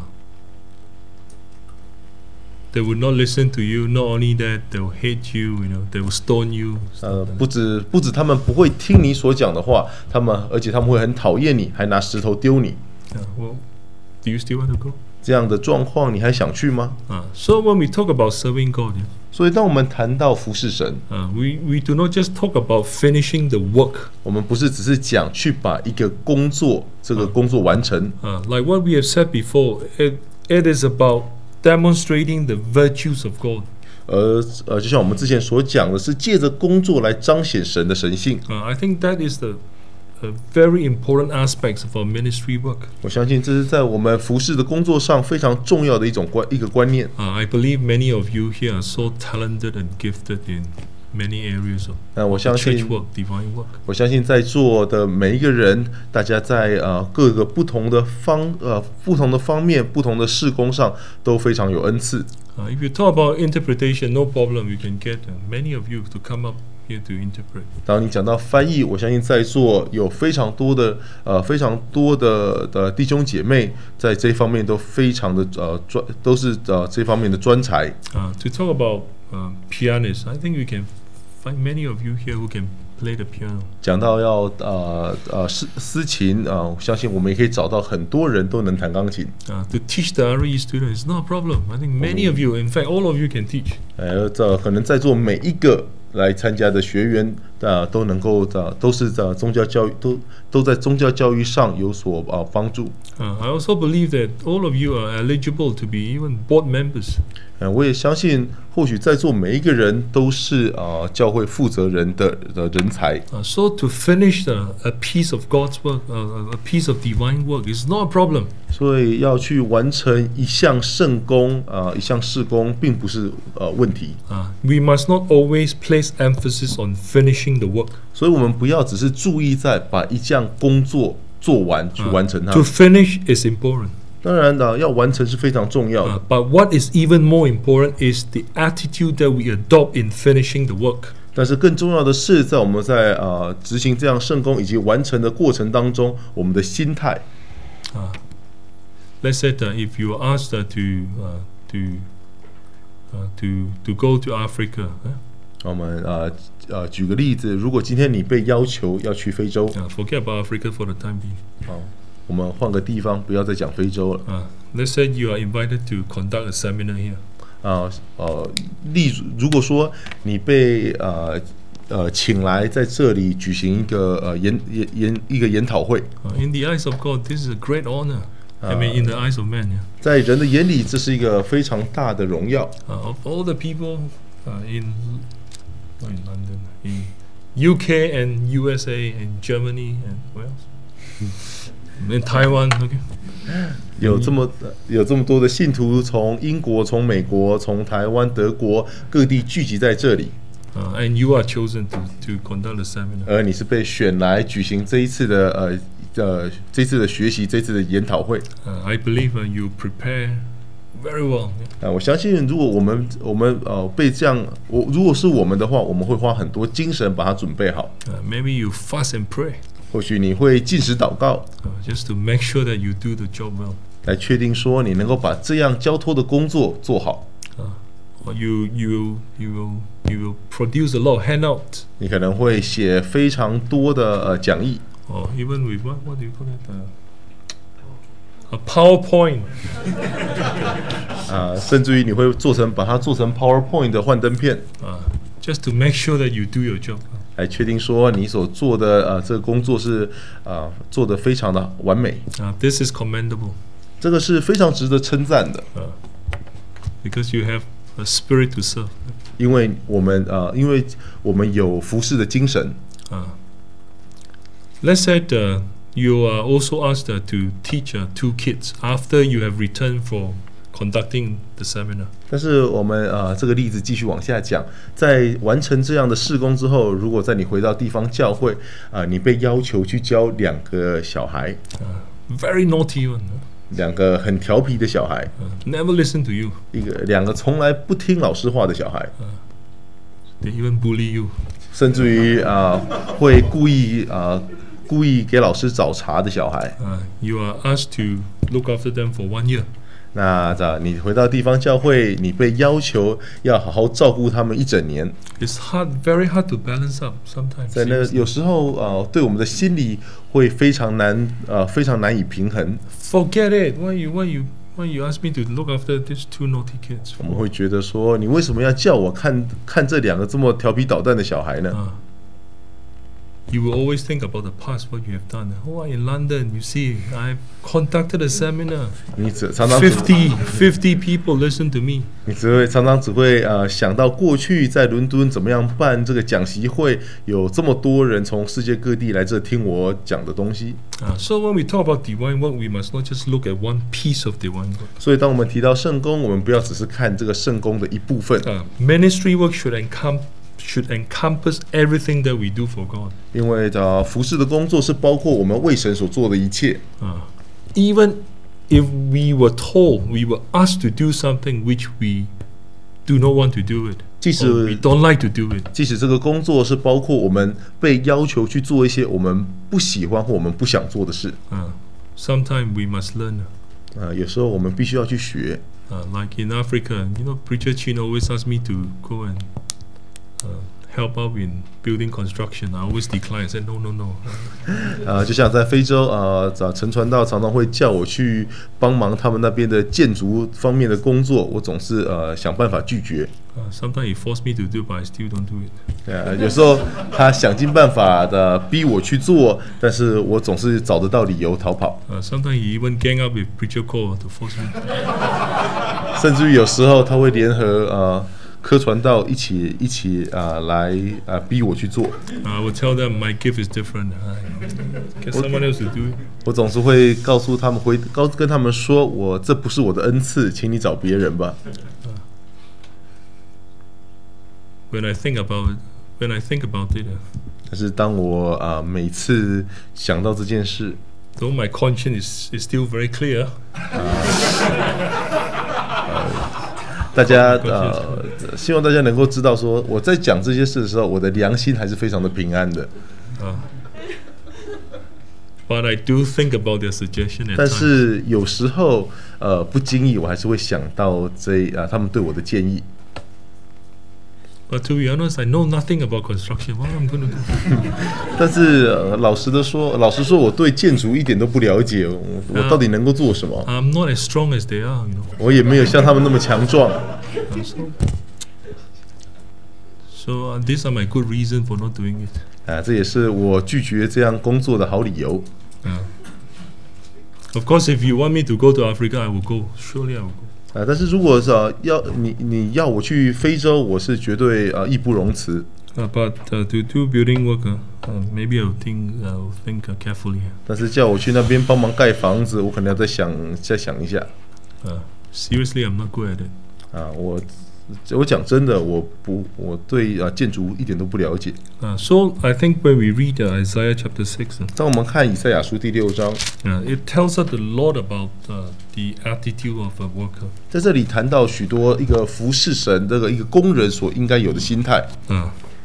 A: they will not listen to you. Not only that, they will hate you. You know, they will stone you.
B: 呃，不止不止他们不会听你所讲的话，他们而且他们会很讨厌你，还拿石头丢你。
A: Uh, well, do you still want to go?
B: 这样的状况你还想去吗？
A: Uh, so when we talk about serving God, yeah,
B: 所以当我们谈到服侍神，
A: uh, we, we do not just talk about finishing the work.
B: 我们不是只是讲去把一个工作这个工作完成，
A: Uh, like what we have said before, it, it is about demonstrating the virtues of God.
B: 而呃，就像我们之前所讲的是借着工作来彰显神的神性。
A: Uh, I think that is the uh, very important aspects of our ministry work.
B: 我相信这是在我们服侍的工作上非常重要的一种观一个观念。
A: Uh, I believe many of you here are so talented and gifted in many areas of
B: 那我
A: the
B: 相
A: church
B: 信，
A: work, divine work.
B: 我相信在座的每一个人，大家在呃各个不同的方呃不同的方面、不同的事工上都非常有恩赐。
A: Uh, if you talk about interpretation, no problem. You can get uh, many of you to come up here to interpret.
B: 当你讲到翻译，我相信在座有非常多的呃非常多的的弟兄姐妹在这方面都非常的呃专都是呃这方面的专才。
A: Uh, to talk about uh, pianists, I think we can find many of you here who can play the piano.
B: 讲到要呃呃司司琴啊、呃，我相信我们也可以找到很多人都能弹钢琴。
A: Uh, to teach the R E students is not a problem. I think many of you, in fact, all of you can teach.
B: 呃，这可能在座每一个来参加的学员啊、呃，都能够的、都是在宗教教育都都在宗教教育上有所啊、呃、帮助。
A: Uh, I also believe that all of you are eligible to be even board members.
B: 嗯，我也相信，或许在座每一个人都是啊、呃、教会负责人的的人才。
A: Uh, so to finish the, a piece of God's work, uh, a piece of divine work, is not a problem.
B: 所以要去完成一项圣工啊、呃，一项事工，并不是呃问题。
A: Uh, we must not always place emphasis on finishing the work.
B: 所以我们不要只是注意在把一项工作做完，去完成它。
A: To finish is important.
B: 当然的，要完成是非常重要
A: Uh,
B: 的。
A: but what is even more important is the attitude that we adopt in finishing the work.
B: 但是更重要的是，在我们在啊、呃、执行这样圣工以及完成的过程当中，我们的心态。
A: Uh, let's say that if you are asked uh, to uh, to uh, to to go to Africa, eh?
B: 我们呃呃举个例子，如果今天你被要求要去非洲，
A: uh, forget about Africa for the time being.
B: 好，我们换个地方，不要再讲非洲了。
A: Uh, let's say you are invited to conduct a seminar here.
B: 啊呃，例如如果说你被呃呃请来在这里举行一个呃研研研一个研讨会，
A: Uh, in the eyes of God, this is a great honor. I mean, in the eyes of man. Yeah.
B: 在人的眼里，这是一个非常大的荣耀。
A: Uh, of all the people uh, in not in London, in U K and U S A and Germany and where else? In Taiwan. Okay.
B: 有这么有这么多的信徒从英国、从美国、从台湾、德国各地聚集在这里，
A: Uh, and you are chosen to, to conduct the seminar.
B: 而你是被选来举行这一次的呃呃这次的学习、这次的研讨会。
A: Uh, I believe uh, you prepare very well. Yeah.
B: 啊，我相信如果我们我们呃被这样，我如果是我们的话，我们会花很多精神把它准备好。
A: Uh, maybe you fast and pray
B: 或许你会禁食祷告，
A: uh, just to make sure that you do the job well.
B: 来确定说你能够把这样交托的工作做好。
A: Uh, or you you you will you will produce a lot of handout
B: 你可能会写非常多的呃讲义，
A: or even with what what do you call it? Uh, a PowerPoint.
B: 啊、甚至于你会做成把它做成 PowerPoint 的幻灯片，
A: Uh, just to make sure that you do your job.
B: 来确定说你所做的呃这个工作是啊、呃做得非常的完美，
A: Uh, this is commendable
B: 这个是非常值得称赞的，
A: uh, because you have a spirit to serve.
B: 因为我们啊、呃因为我们有服侍的精神。
A: Uh, let's say uh, you are also asked uh, to teach uh, two kids after you have returned from conducting the seminar.
B: 但是我们呃这个例子继续往下讲，在完成这样的事工之后，如果在你回到地方教会啊、呃你被要求去教两个小孩，
A: Uh, very naughty one. uh,
B: 两个很调皮的小孩，
A: uh, never listen to you.
B: 一个两个从来不听老师话的小孩，
A: They even bully you.
B: 甚至于啊、会故意啊、故意给老师找茬的小孩，
A: Uh, you are asked to look after them for one year.
B: 那啊，你回到地方教会，你被要求要好好照顾他们一整年。
A: It's hard, very hard to balance up sometimes.
B: 在那有时候啊、呃，对我们的心理会非常难，呃，非常难以平衡。
A: Forget it. Why you, why you, why you ask me to look after these two naughty kids?
B: 我们会觉得说，你为什么要叫我看看这两个这么调皮捣蛋的小孩呢？
A: Uh, you will always think about the past, what you have done. Oh, in London, you see, I've conducted a seminar.
B: 你只常常只
A: Fifty, fifty people listen to me.
B: 你只会常常只会呃想到过去在伦敦怎么样办这个讲习会，有这么多人从世界各地来这听我讲的东西。
A: Uh, so when we talk about divine work, we must not just look at one piece of divine work.
B: 所以当我们提到圣工，我们不要只是看这个圣工的一部分，
A: Uh, ministry work should encom- should encompass everything that we do for God.
B: 因为呃服侍的工作是包括我们为神所做的一切。
A: Uh, even if we were told, we were asked to do something which we do not want to do it,
B: 即
A: or we
B: 使
A: don't like to do it.
B: 即使这个工作是包括我们被要求去做一些我们不喜欢或我们不想做的事，
A: Uh, sometimes we must learn.
B: 呃，有时候我们必须要去学。
A: Uh, like in Africa, you know, Preacher Chin always asks me to go and uh, help out in building construction. I always decline and say, no, no, no.
B: 呃，就像在非洲，呃，找陈传道常常会叫我去帮忙他们那边的建筑方面的工作，我总是呃想办法拒绝。
A: Uh, sometimes he forced me to do, but I still don't do it.
B: 呃，有时候他想尽办法的逼我去做，但是我总是找得到理由逃跑。
A: Uh, sometimes he even gang up with Preacher Cole to force me.
B: 甚至于有时候他会联合呃科传道一起一起啊、呃、来啊、呃、逼我去做。
A: Uh, I will tell them my gift is different. Uh, get someone else to do it.
B: 我总是会告诉他们，会告跟他们说，我这不是我的恩赐，请你找别人吧。
A: When I think about it, when I think about it, uh,
B: 但是当我啊、呃、每次想到这件事，
A: though my conscience is, is still very clear,
B: 大家呃希望大家能够知道说，我在讲这些事的时候，我的良心还是非常的平安的。
A: uh, but I do think about their suggestion at
B: 但
A: times.
B: 是有时候呃不经意，我还是会想到这啊、呃、他们对我的建议。
A: But to be honest, I know nothing about construction. What am I going to do?
B: 但是、呃、老实的说，老实说，我对建筑一点都不了解，我我到底能够做什么？
A: I'm not as strong as they are, you know.
B: 我也没有像他们那么强壮。
A: Uh, so so uh, these are my good reasons for not doing it.
B: 啊，这也是我拒绝这样工作的好理由。
A: Uh, of course, if you want me to go to Africa, I will go. Surely I will go.
B: 啊，但是如果是、呃、要你你要我去非洲，我是绝对呃义不容辞。
A: Uh, but uh, to do building work, uh, uh, maybe I'll think, I'll think uh, carefully.
B: 但是叫我去那边帮忙盖房子，我可能要再想再想一下。
A: Uh, seriously, I'm not good at it.
B: 啊，我我讲真的，我不我对啊建筑一点都不了解。
A: Uh, so I think when we read uh, Isaiah chapter six, uh,
B: 当我们看以赛亚书第六章，
A: uh, it tells us a lot about uh, the attitude of a worker.
B: 在这里谈到许多一个服侍神这个一个工人所应该有的心态。
A: Uh,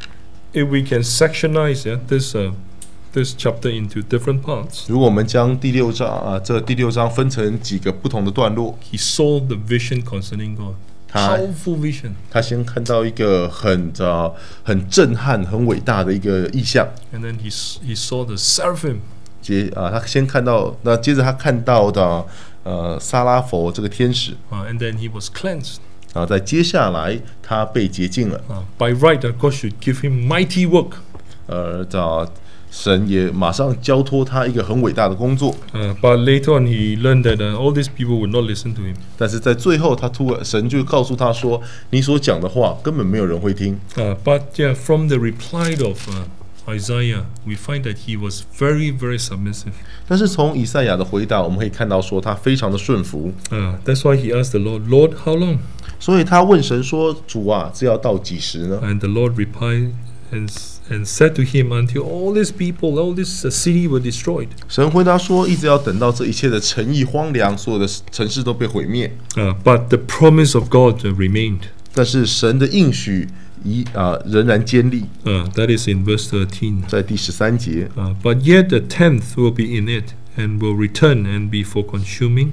A: if we can sectionize yeah, this uh, this chapter into different parts,
B: 如果我们将第六章啊这第六章分成几个不同的段落，
A: he saw the vision concerning God.
B: 他
A: Powerful vision.
B: 他先看到一个很呃很震撼、很伟大的一个意象。
A: And then he, s- he saw the seraphim.
B: 接啊，他先看到，那接着他看到的呃撒拉佛这个天使，
A: Uh, and then he was cleansed.
B: 然后在接下来他被洁净了。
A: Uh, by right, that God should give him mighty work.
B: 呃，这神也马上交托他一个很伟大的工作。
A: Uh, but later on, he learned that uh, all these people would not listen to him.
B: 但是在最后，他突然神就告诉他说：“你所讲的话根本没有人会听。”
A: Uh, but yeah, from the reply of uh, Isaiah, we find that he was very, very submissive.
B: 但是从以赛亚的回答，我们可以看到说他非常的顺服，
A: Uh, that's why he asked the Lord, Lord, how long?
B: 所以他问神说：“主啊，这要到几时呢
A: And the Lord replied and, s- and said to him, until all these people, all this uh, city were destroyed.？”
B: 神回答说：“一直要等到这一切的城邑荒凉，所有的城市都被毁灭。
A: Uh, but the promise of God uh, remained.
B: 但是神的应许一啊、仍然坚立。”
A: Uh, that is in verse thirteen.
B: 在第十三节，
A: Uh, but yet the tenth will be in it, and will return and be for consuming,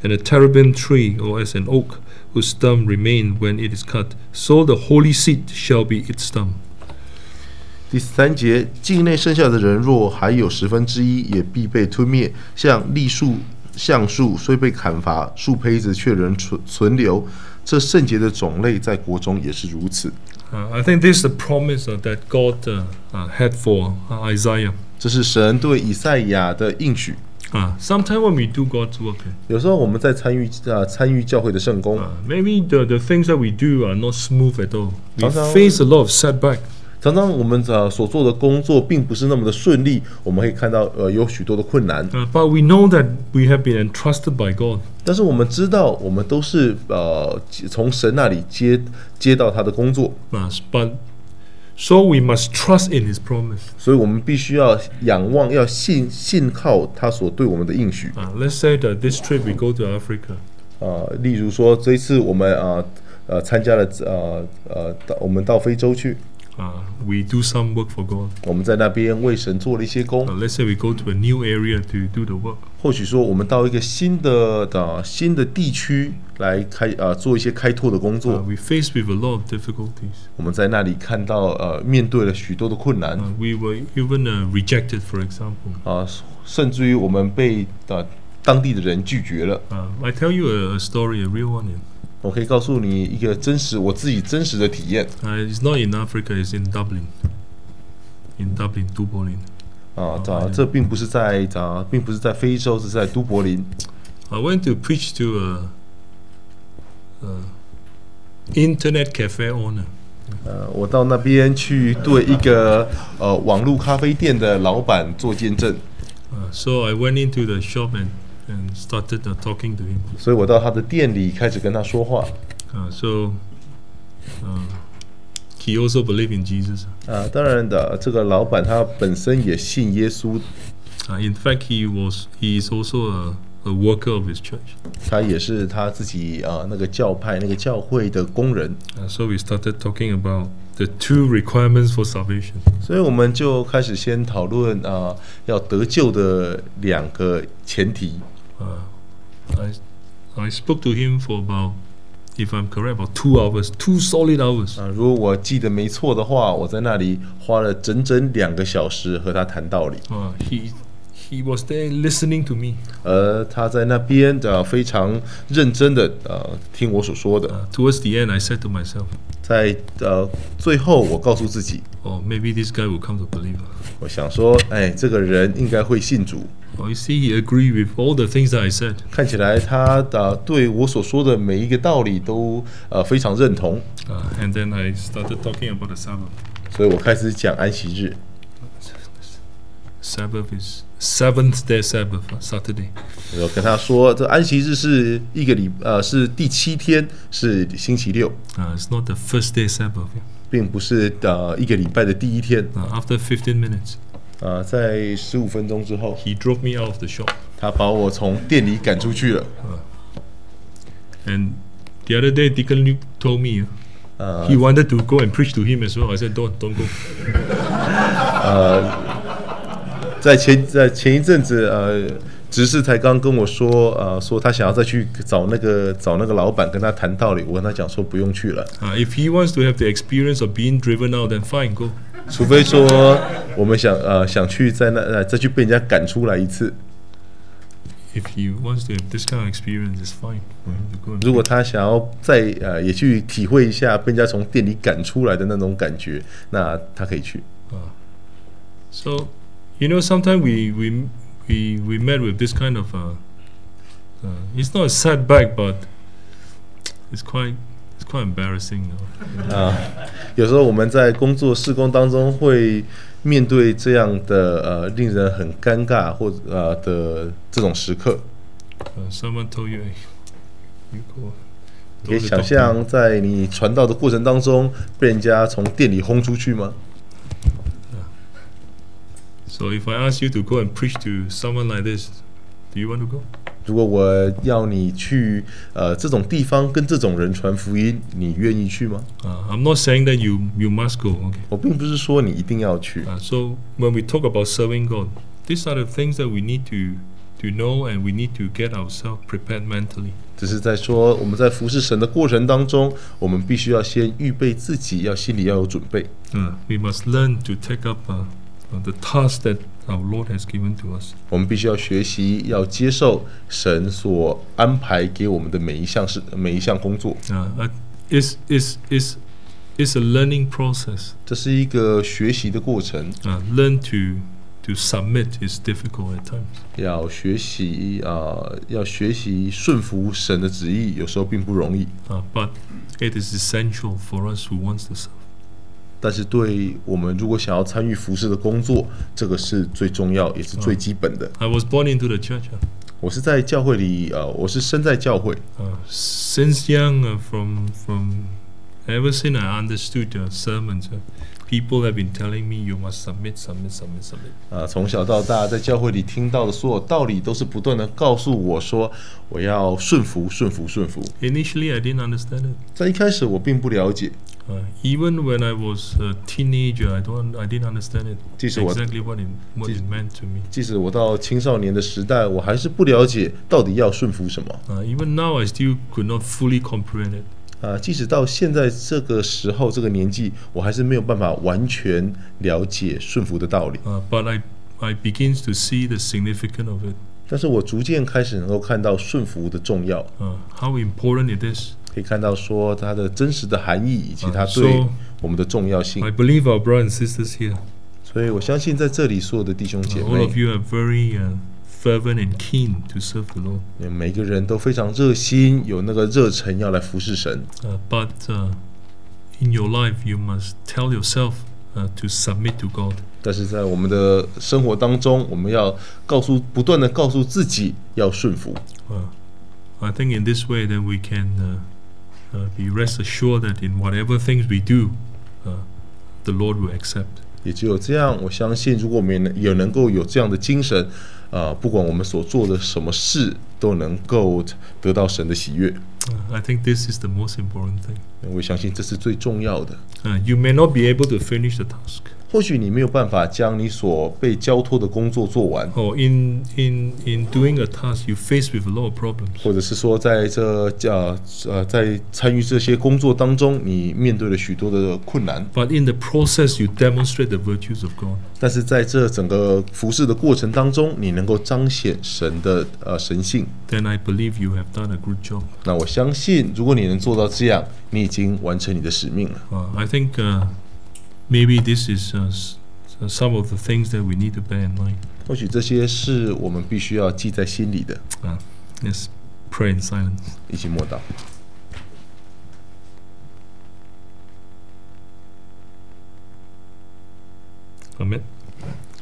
A: and a terebinth tree, or as an oak, whose stump remain when it is cut, so the holy seed shall be its stump.
B: 第三节，境内剩下的人若还有十分之一，也必被吞灭。像栗树、橡树虽被砍伐，树胚子却仍存存留。这圣洁的种类在国中也是如此。
A: Uh, I think this is the promise uh, that God uh, uh, had for uh, Isaiah.
B: 这是神对以赛亚的应许。
A: Uh, Sometimes when we do God's work,
B: 有时候我们在参与啊参与教会的圣工，
A: uh, maybe the, the things that we do are not smooth at all. We
B: 常常-
A: face a lot of setback.
B: 常常我们呃所做的工作并不是那么的顺利，我们可以看到呃有许多的困难。
A: Uh, but we know that we have been entrusted by God.
B: 但是我们知道，我们都是呃从神那里接接到他的工作，
A: Uh, but so we must trust in His promise.
B: 所以我们必须要仰望，要信信靠他所对我们的应许。
A: Uh, let's say that this trip we go to Africa.
B: 啊、例如说这一次我们啊呃参加了呃呃到我们到非洲去，
A: Uh, we do some work for God.
B: 我们在那边为神做了一些工。
A: Uh, let's say we go to a new area to do the work.
B: 或许说我们到一个新的的新的地区来开啊、做一些开拓的工
A: Uh,
B: 作，
A: we face with a lot of difficulties.
B: 我们在那里看到呃面对了许多的困难
A: Uh, we were even uh, rejected, for example.
B: 啊、甚至于我们被呃当地的人拒绝了。
A: Uh, I tell you a, a story, a real one.
B: 我可以告诉你一个真实我自己真实的体验
A: Uh, it's not in Africa, it's in Dublin. In Dublin, Dublin.
B: 啊，啊这并不是在啊，并不是在非洲，是在都柏林。
A: I went to preach to a, a internet cafe owner.
B: 呃，我到那边去对一个呃网络咖啡店的老板做见证，
A: Uh, so I went into the shop and, and started uh, talking to him.
B: 所以我到他的店里开始跟他说话。
A: Uh, so uh, he also believed in Jesus.
B: 啊，当然的，这个老板他本身也信耶稣，
A: Uh, in fact, he was he is also a, a worker of his church.
B: 他也是他自己啊那个教派那个教会的工人，
A: Uh, so we started talking about the two requirements for salvation.
B: 所以我们就开始先讨论啊要得救的两个前提。
A: Uh, I I spoke to him for about, if I'm correct, about two hours, two solid hours.
B: 啊，如果我记得没错的话，我在那里花了整整两个小时和他谈道理。
A: Uh, he he was there listening to me.
B: 而他在那边的、呃、非常认真的呃听我所说的。
A: Uh, towards the end, I said to myself,
B: 在呃最后，我告诉自己，
A: "Oh, maybe this guy will come to believe."
B: 我想说，哎，这个人应该会信主。
A: Oh, you see, he agreed with all the things that I said.
B: 看起来他的、呃、对我所说的每一个道理都呃非常认同，
A: Uh, and then I started talking about the Sabbath.
B: 所以我开始讲安息日。
A: Sabbath is seventh day Sabbath, uh, Saturday.
B: 我跟他说，这安息日是一个礼呃是第七天，是星期六，
A: Uh, it's not the first day Sabbath.
B: 并不是呃一个礼拜的第一天。
A: Uh, after fifteen minutes,
B: 啊、在十五分钟之后，
A: he drove me out of the shop.
B: 他把我从店里赶出去了。
A: And the other day, Deacon Luke told me uh,
B: 呃
A: he wanted to go and preach to him as well. I said, "Don't, don't go."
B: 在前在前一阵子，呃，执事才刚跟我说，呃，说他想要再去找那个找那个老板跟他谈道理。我跟他讲说不用去了，
A: Uh, if he wants to have the experience of being driven out, then fine, go.
B: 除非说我们想呃想去在那呃再去被人家赶出来一次。
A: If he wants to have this kind of experience, it's fine for him to go and
B: 如果他想要再呃也去体会一下被人家从店里赶出来的那种感觉，那他可以去。
A: So, you know, sometimes we we we we met with this kind of uh, uh, it's not a setback, but it's quite it's quite embarrassing. You know?
B: 啊，有时候我们在工作事工当中会面对这样的呃令人很尴尬或者呃的这种时刻。
A: Uh, someone told you, hey, you go.
B: 你可以
A: don't
B: 想
A: talk to
B: 象，在你传道的过程当中，被人家从店里轰出去吗？
A: So if I ask you to go and preach to someone like this, do you want to go?
B: 如果我要你去呃这种地方跟这种人传福音，你愿意去吗？
A: Uh, I'm not saying that you you must go. Okay.
B: 我并不是说你一定要去，
A: Uh, so when we talk about serving God, these are the things that we need to to know, and we need to get ourselves prepared mentally.
B: 只是在说我们在服侍神的过程当中，我们必须要先预备自己，要心里要有准备。
A: Uh, we must learn to take up uh, uh, the task that our Lord has given to us.
B: 我们必须要学习，要接受神所安排给我们的每一项事、每一项工作。
A: Uh, uh, it's, it's, it's, it's a learning process.
B: 这是一个学习的过程。
A: Uh, learn to to submit is difficult at times.
B: 要学习啊、呃，要学习顺服神的旨意，有时候并不容易。
A: Uh, but it is essential for us who wants to serve.
B: 但是对我们如果想要参与服侍的工作，这个是最重要，也是最基本的。
A: I was born into the church. Uh,
B: 我是在教会里，呃，我是生在教会。
A: uh, since young, uh, from from ever since I understood the sermons, uh, people have been telling me you must submit, submit, submit, submit.
B: 啊，从小到大，在教会里听到的所有道理，都是不断的告诉我说，我要顺服，顺服，顺服。
A: Initially, I didn't understand it.
B: 在一开始，我并不了解，
A: Uh, even when I was a teenager, I don't, I didn't understand it
B: 即使我
A: exactly what it what it meant to me.
B: 即使我到青少年的时代，我还是不了解到底要顺服什么。
A: Uh, even now, I still could not fully comprehend it.
B: 啊，即使到现在这个时候、这个年纪，我还是没有办法完全了解顺服的道理。
A: Uh, but I, I begin to see the significance of it.
B: 但是我逐渐开始能够看到顺服的重要，
A: Uh, how important it is.
B: 可以看到说它的真实的含义以及它
A: Uh,
B: 对
A: so
B: 我们的重要性。
A: I believe our brothers and sisters here,
B: 所以我相信在这里所有的弟兄
A: uh,
B: 姐
A: all
B: 妹
A: of，you are very uh, fervent and keen to serve the Lord.
B: 每个人都非常热心，有那个热忱要来服侍神。
A: Uh, but uh, in your life, you must tell yourself uh, to submit to God.
B: 但是在我们的生活当中，我们要告诉，不断的告诉自己要顺服。
A: Uh, I think in this way, then we can uh, uh, be rest assured that in whatever things we do, uh, the Lord will accept.
B: 也只有这样，我相信，如果我们也能也能够有这样的精神，啊、不管我们所做的什么事，都能够得到神的喜悦。
A: Uh, I think this is the most important thing.
B: 我相信这是最重要的。
A: Uh, you may not be able to finish the task,
B: 或许你没有办法将你所被交托的工作做完，
A: or in in in doing a task, you face with a lot of problems.
B: 或者是说在这呃呃在参与这些工作当中，你面对了许多的困难。
A: But in the process, you demonstrate the virtues of God.
B: 但是在这整个服侍的过程当中，你能够彰显神的呃神性。
A: Then I believe you have done a good job.
B: 那我相信，如果你能做到这样，你已经完成你的使命了。
A: Uh, I think uh, maybe this is uh, s- uh, some of the things that we need to bear in mind.
B: 或许这些是我们必须要记在心里的。
A: Uh, let's pray in silence.
B: 一起默祷。
A: Amen.